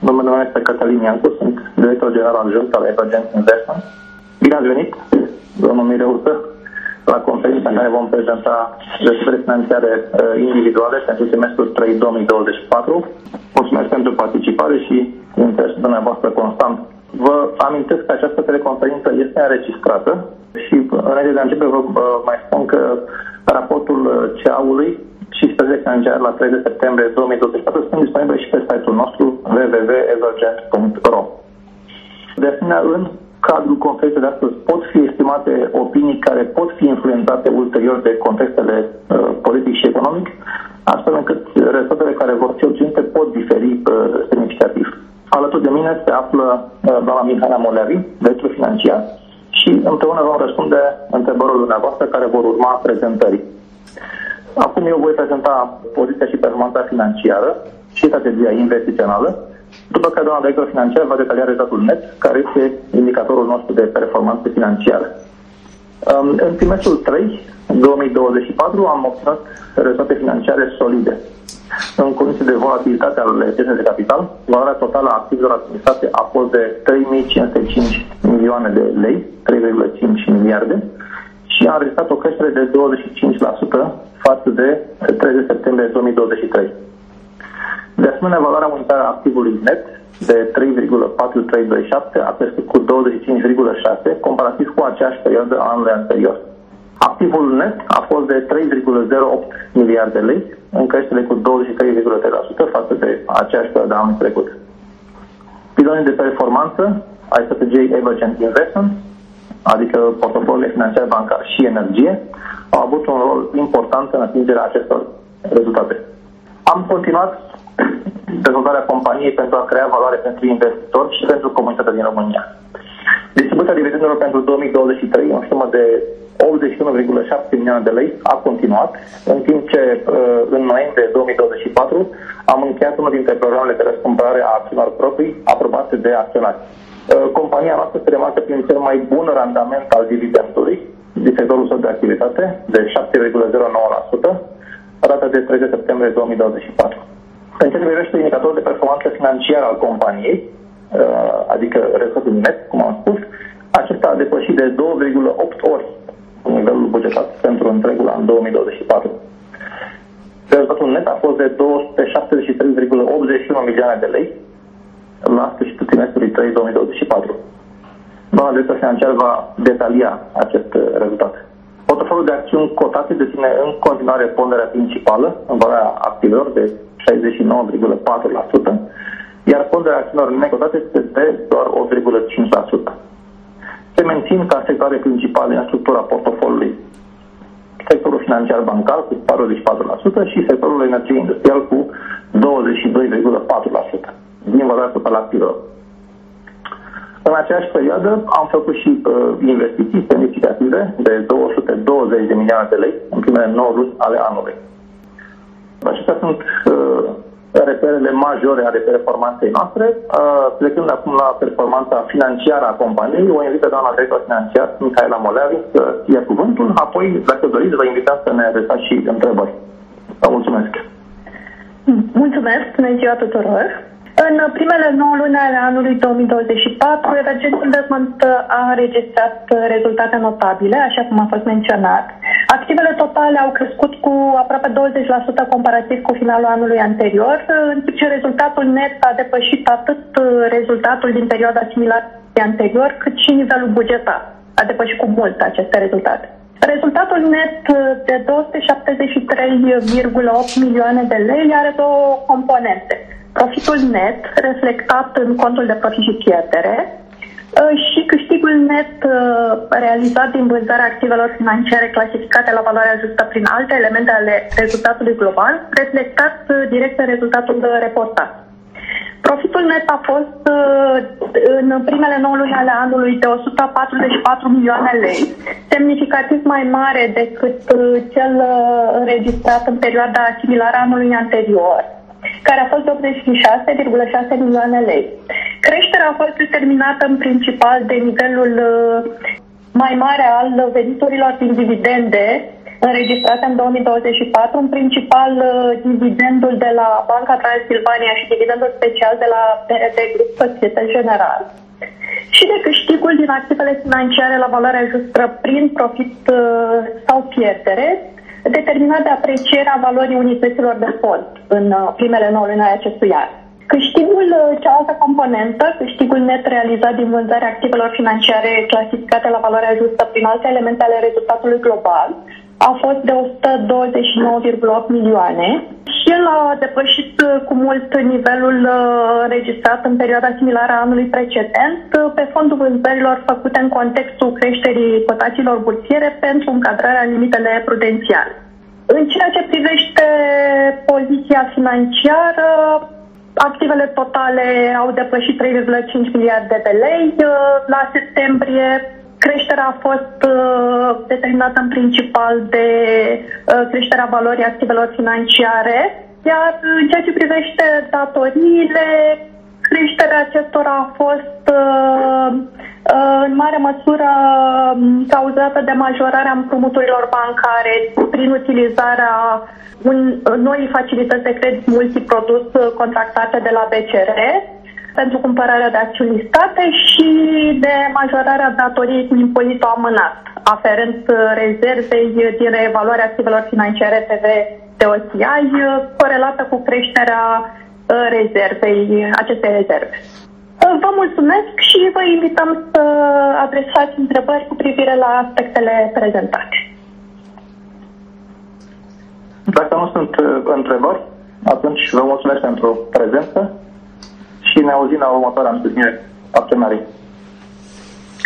Numele meu este Cătălin Iancu, sunt director general adjunct al Evergent Investment. Bine ați venit, domnul Mireuță, la conferința în care vom prezenta despre finanțare individuale pentru semestrul 3 2024. Mulțumesc pentru participare și interesul dumneavoastră constant. Vă amintesc că această teleconferință este înregistrată și înainte de a începe vă mai spun că raportul CA-ului și situația financiară la 3 septembrie 2024 sunt disponibile și pe site-ul nostru www.evergent.ro. De asemenea, în cadrul conferinței de astăzi pot fi estimate opinii care pot fi influențate ulterior de contextele politic și economic, astfel încât rezultatele care vor fi obținute pot diferi semnificativ. Alături de mine se află doamna Mihaela Moleavi, director financiar, și împreună vom răspunde întrebările dumneavoastră care vor urma prezentării. Acum eu voi prezenta poziția și performanța financiară și strategia investițională, după care doamna director financiar va detalia rezultatul net, care este indicatorul nostru de performanță financiară. În trimestrul 3 2024 am obținut rezultate financiare solide. În condiții de volatilitate ale pieței de capital, valoarea totală a activelor administrate a fost de 3.505 milioane de lei, 3,5 miliarde, și a înregistrat o creștere de 25% față de 30 septembrie 2023. De asemenea, valoarea unitară a activului net de 3,4327 a crescut cu 25,6 comparativ cu aceeași perioadă a anului anterior. Activul net a fost de 3,08 miliarde de lei, în creștere cu 23,3% față de aceeași perioadă a anului trecut. Pilonii de performanță ai strategiei Evergent Investment, adică portofoliile financiare, bancar și energie, au avut un rol important în atingerea acestor rezultate. Am continuat dezvoltarea companiei pentru a crea valoare pentru investitori și pentru comunitatea din România. Distribuția dividendelor pentru 2023, în sumă de 81,7 milioane de lei, a continuat, în timp ce în noiembrie 2024 am încheiat unul dintre programele de răscumpărare a acțiunilor proprii aprobate de acționari. Compania noastră se remarcă prin cel mai bun randament al dividendului din sectorul său de activitate, de 7,09%, data de 30 septembrie 2024. În ce privește indicatorul de performanță financiară al companiei, adică rezultatul net, cum am spus, acesta a depășit de 2,8 ori nivelul bugetat pentru întregul an 2024. Rezultatul net a fost de 273,81 milioane de lei la sfârșitul trimestrului 3 2024. Doamna director financiar va detalia acest rezultat. Portofoliul de acțiuni cotate deține în continuare ponderea principală în valoarea activelor de 69,4%, iar ponderea acțiunilor necotate este de doar 8,5%. Se mențin ca sectoare principale în structura portofoliului sectorul financiar bancar cu 44% și sectorul energiei industrial cu 22,4% din valoarea totală activelor. În aceeași perioadă am făcut și investiții semnificative de 220 de milioane de lei în primele 9 luni ale anului. Acestea sunt reperele majore ale performanței noastre. Plecând acum la performanța financiară a companiei, o invită doamna director financiar, Mihaela Moleavi, să ia cuvântul. Apoi, dacă doriți, vă invităm să ne adresați și întrebări. Vă mulțumesc! Mulțumesc! Bună ziua tuturor! În primele 9 luni ale anului 2024, Evergent Investment a înregistrat rezultate notabile, așa cum a fost menționat. Activele totale au crescut cu aproape 20% comparativ cu finalul anului anterior, în timp ce rezultatul net a depășit atât rezultatul din perioada similară anterior, cât și nivelul bugetar. A depășit cu mult aceste rezultate. Rezultatul net de 273,8 milioane de lei are două componente. Profitul net, reflectat în contul de profit și pierdere, și câștigul net realizat din vânzarea activelor financiare clasificate la valoare ajustă prin alte elemente ale rezultatului global, reflectat direct în rezultatul reportat. Profitul net a fost în primele 9 luni ale anului de 144 milioane lei, semnificativ mai mare decât cel înregistrat în perioada similară anului anterior, care a fost de 86,6 milioane lei. Creșterea a fost determinată în principal de nivelul mai mare al veniturilor din dividende, înregistrate în 2024, în principal dividendul de la Banca Transilvania și dividendul special de la BRD Group Societe General, și de câștigul din activele financiare la valoare justă prin profit sau pierdere, determinat de aprecierea valorii unităților de fond în primele 9 luni ale acestui an. Câștigul, cealaltă componentă, câștigul net realizat din vânzarea activelor financiare clasificate la valoarea justă prin alte elemente ale rezultatului global, a fost de 129,8 milioane și el a depășit cu mult nivelul înregistrat în perioada similară a anului precedent pe fondul vânzărilor făcute în contextul creșterii cotațiilor bursiere pentru încadrarea în limitele prudențiale. În ceea ce privește poziția financiară, activele totale au depășit 3,5 miliarde de lei la septembrie. Creșterea a fost determinată în principal de creșterea valorii activelor financiare, iar în ceea ce privește datoriile, creșterea acestora a fost în mare măsură cauzată de majorarea împrumuturilor bancare prin utilizarea noi facilități de credit multiprodus contractate de la BCR pentru cumpărarea de acțiuni listate și de majorarea datoriei cu impozitul amânat, aferent rezervei din reevaluarea activelor financiare TV-OCI, corelată cu creșterea acestei rezerve. Vă mulțumesc și vă invităm să adresați întrebări cu privire la aspectele prezentate. Dacă nu sunt întrebări, atunci vă mulțumesc pentru prezență și ne auzim la următoarea întâlnire a plenarei.